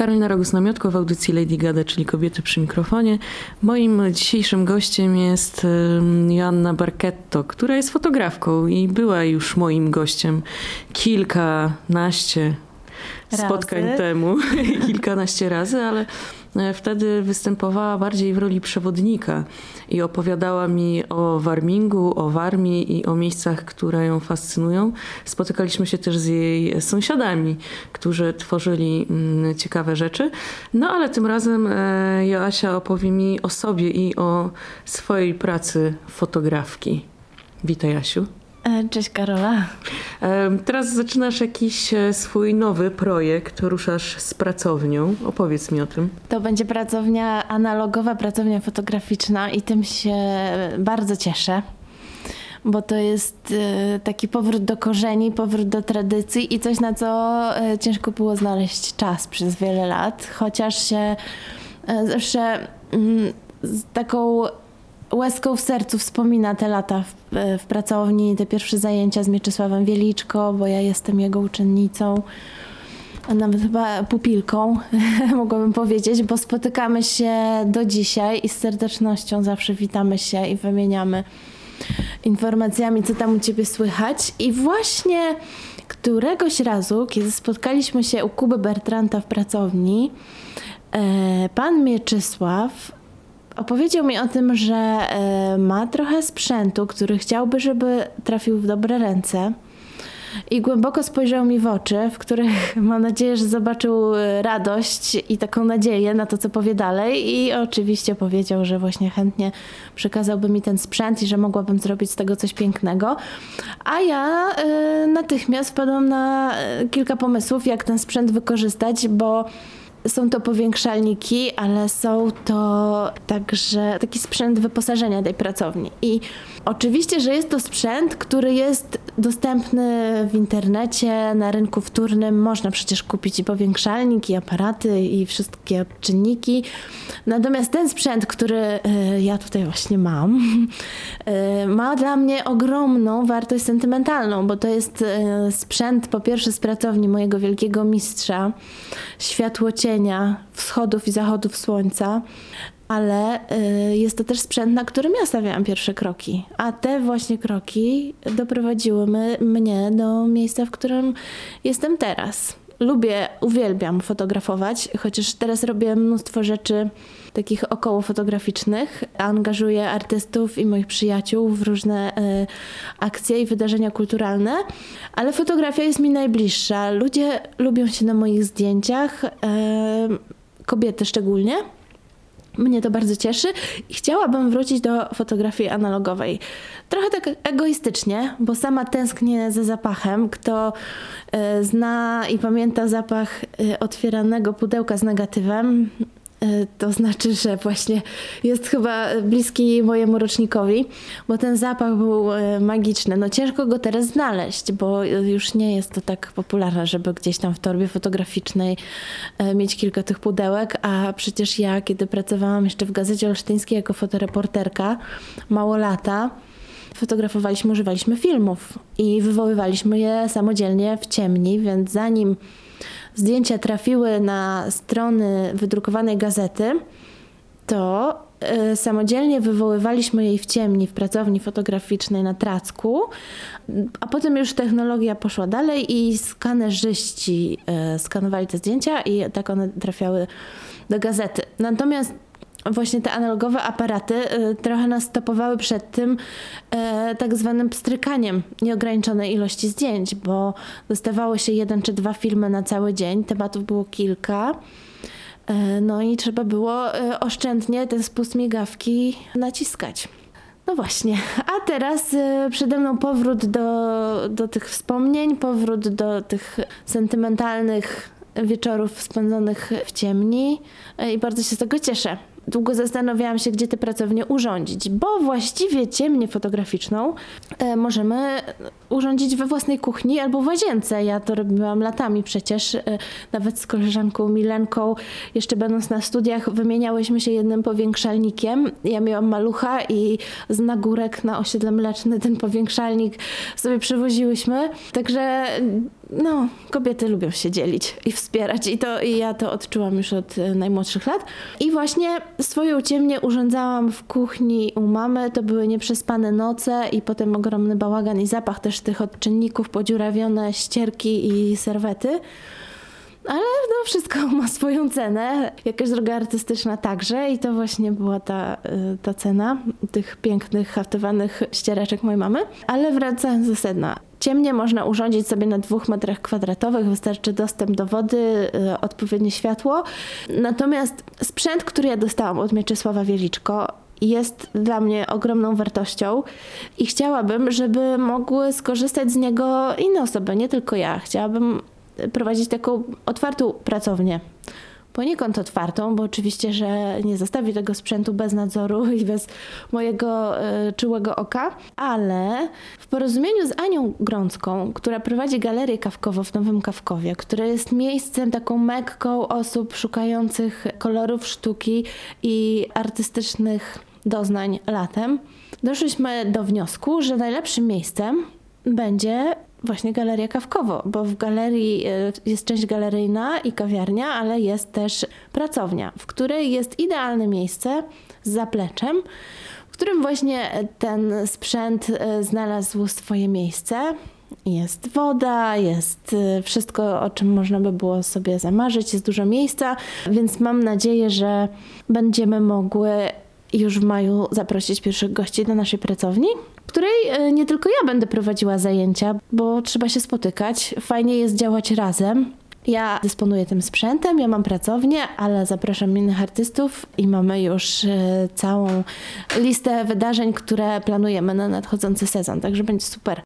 Karolina Rogus-Namiotko w audycji Lady Gada, czyli Kobiety przy mikrofonie. Moim dzisiejszym gościem jest Joanna Barchetto, która jest fotografką i była już moim gościem kilkanaście spotkań temu, kilkanaście razy, ale wtedy występowała bardziej w roli przewodnika i opowiadała mi o warmingu, o Warmii i o miejscach, które ją fascynują. Spotykaliśmy się też z jej sąsiadami, którzy tworzyli ciekawe rzeczy. No ale tym razem Joasia opowie mi o sobie i o swojej pracy fotografki. Witaj, Jasiu. Cześć, Karola. Teraz zaczynasz jakiś swój nowy projekt, ruszasz z pracownią. Opowiedz mi o tym. To będzie pracownia analogowa, pracownia fotograficzna i tym się bardzo cieszę, bo to jest taki powrót do korzeni, powrót do tradycji i coś, na co ciężko było znaleźć czas przez wiele lat, chociaż się zawsze z taką łezką w sercu wspomina te lata w pracowni, te pierwsze zajęcia z Mieczysławem Wieliczko, bo ja jestem jego uczennicą, a nawet chyba pupilką, mogłabym powiedzieć, bo spotykamy się do dzisiaj i z serdecznością zawsze witamy się i wymieniamy informacjami, co tam u ciebie słychać. I właśnie któregoś razu, kiedy spotkaliśmy się u Kuby Bertranta w pracowni, pan Mieczysław opowiedział mi o tym, że ma trochę sprzętu, który chciałby, żeby trafił w dobre ręce i głęboko spojrzał mi w oczy, w których mam nadzieję, że zobaczył radość i taką nadzieję na to, co powie dalej i oczywiście powiedział, że właśnie chętnie przekazałby mi ten sprzęt i że mogłabym zrobić z tego coś pięknego, a ja natychmiast wpadłam na kilka pomysłów, jak ten sprzęt wykorzystać, bo są to powiększalniki, ale są to także taki sprzęt wyposażenia tej pracowni. I oczywiście, że jest to sprzęt, który jest dostępny w internecie, na rynku wtórnym. Można przecież kupić i powiększalnik, i aparaty, i wszystkie odczynniki. Natomiast ten sprzęt, który ja tutaj właśnie mam, ma dla mnie ogromną wartość sentymentalną, bo to jest sprzęt po pierwsze z pracowni mojego wielkiego mistrza, światłocienia, wschodów i zachodów słońca, ale jest to też sprzęt, na którym ja stawiałam pierwsze kroki. A te właśnie kroki doprowadziły mnie do miejsca, w którym jestem teraz. Uwielbiam fotografować, chociaż teraz robię mnóstwo rzeczy takich około fotograficznych. Angażuję artystów i moich przyjaciół w różne akcje i wydarzenia kulturalne, ale fotografia jest mi najbliższa. Ludzie lubią się na moich zdjęciach, kobiety szczególnie. Mnie to bardzo cieszy i chciałabym wrócić do fotografii analogowej. Trochę tak egoistycznie, bo sama tęsknię za zapachem. Kto zna i pamięta zapach otwieranego pudełka z negatywem, to znaczy, że właśnie jest chyba bliski mojemu rocznikowi, bo ten zapach był magiczny. No ciężko go teraz znaleźć, bo już nie jest to tak popularne, żeby gdzieś tam w torbie fotograficznej mieć kilka tych pudełek, a przecież ja, kiedy pracowałam jeszcze w Gazecie Olsztyńskiej jako fotoreporterka, mało lata, fotografowaliśmy, używaliśmy filmów i wywoływaliśmy je samodzielnie w ciemni, więc zanim zdjęcia trafiły na strony wydrukowanej gazety, to samodzielnie wywoływaliśmy jej w ciemni w pracowni fotograficznej na Tracku, a potem już technologia poszła dalej i skanerzyści skanowali te zdjęcia i tak one trafiały do gazety. Natomiast właśnie te analogowe aparaty trochę nas stopowały przed tym tak zwanym pstrykaniem nieograniczonej ilości zdjęć, bo dostawało się 1 czy 2 filmy na cały dzień, tematów było kilka, no i trzeba było oszczędnie ten spust migawki naciskać. No właśnie, a teraz przede mną powrót do tych wspomnień, powrót do tych sentymentalnych wieczorów spędzonych w ciemni i bardzo się z tego cieszę. Długo zastanawiałam się, gdzie tę pracownię urządzić, bo właściwie ciemnię fotograficzną możemy urządzić we własnej kuchni albo w łazience. Ja to robiłam latami przecież, nawet z koleżanką Milenką, jeszcze będąc na studiach, wymieniałyśmy się jednym powiększalnikiem. Ja miałam malucha i z Nagórek na Osiedle Mleczne ten powiększalnik sobie przewoziłyśmy. Także kobiety lubią się dzielić i wspierać i ja to odczułam już od najmłodszych lat. I właśnie swoją ciemnię urządzałam w kuchni u mamy. To były nieprzespane noce i potem ogromny bałagan i zapach też tych odczynników, podziurawione ścierki i serwety. Ale wszystko ma swoją cenę, jakaś droga artystyczna także i to właśnie była ta cena tych pięknych, haftowanych ściereczek mojej mamy. Ale wracając do sedna. Ciemnie można urządzić sobie na 2 metrach kwadratowych, wystarczy dostęp do wody, odpowiednie światło. Natomiast sprzęt, który ja dostałam od Mieczysława Wieliczko, jest dla mnie ogromną wartością i chciałabym, żeby mogły skorzystać z niego inne osoby, nie tylko ja. Chciałabym prowadzić taką otwartą pracownię. Poniekąd otwartą, bo oczywiście, że nie zostawię tego sprzętu bez nadzoru i bez mojego czułego oka, ale w porozumieniu z Anią Grącką, która prowadzi galerię Kawkowo w Nowym Kawkowie, które jest miejscem, taką mekką osób szukających kolorów sztuki i artystycznych doznań latem, doszliśmy do wniosku, że najlepszym miejscem będzie właśnie Galeria Kawkowo, bo w galerii jest część galeryjna i kawiarnia, ale jest też pracownia, w której jest idealne miejsce z zapleczem, w którym właśnie ten sprzęt znalazł swoje miejsce. Jest woda, jest wszystko, o czym można by było sobie zamarzyć, jest dużo miejsca, więc mam nadzieję, że będziemy mogły już w maju zaprosić pierwszych gości do naszej pracowni, w której nie tylko ja będę prowadziła zajęcia, bo trzeba się spotykać. Fajnie jest działać razem. Ja dysponuję tym sprzętem, ja mam pracownię, ale zapraszam innych artystów i mamy już całą listę wydarzeń, które planujemy na nadchodzący sezon, także będzie super.